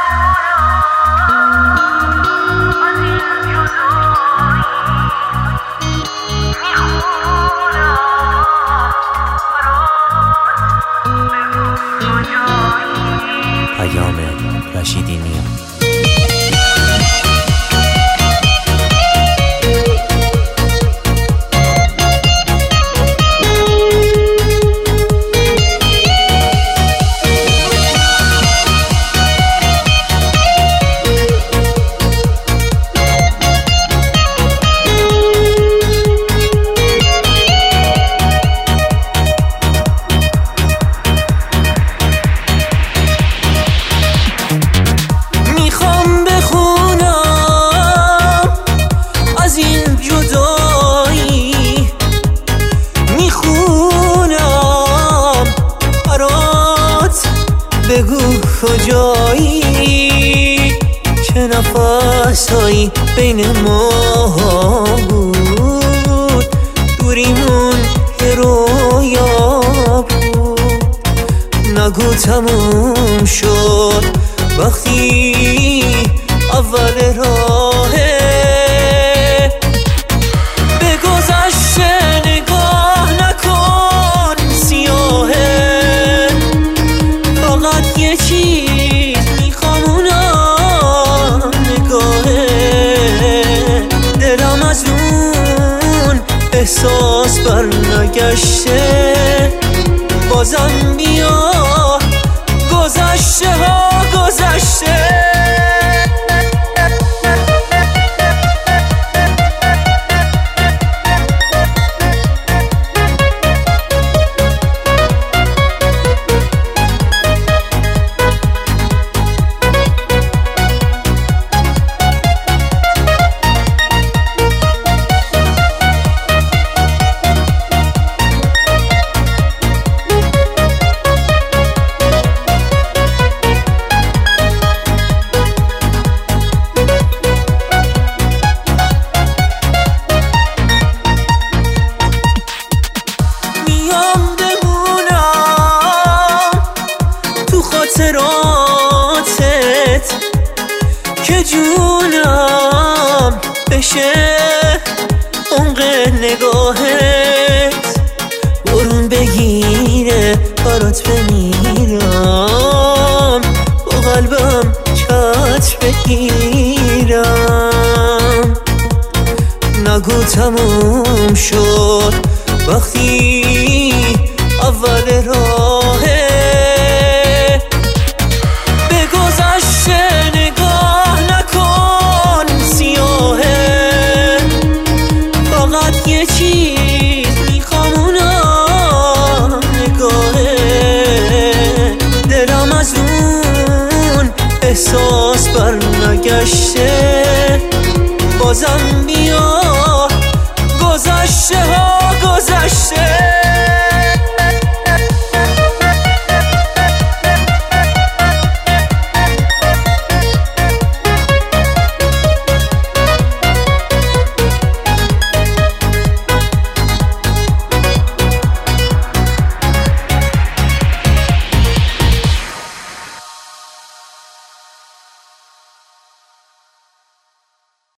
پیام رشیدینی. بگو کجایی، چه نفسایی بین ما بود، دوریمون یه رویا بود. نگو تموم شد وقتی اول راهه، به گذشته نگاه نکن سیاهه. فقط یه چیز میخوام، اونم نگاهه. دلم از اون احساس بر نگشته، بازم بیا گذشته ها گذشته. خاطراتت که جونم بشه عمق نگاهت، برون بگیره برات بمیرم، با قلبم چت بگیرم. نگو تموم شد وقتی اول راهه، یه چیز میخوام، اونم نگاهه. دلم از اون احساس بر نگشته، بازم بیا گذشته ها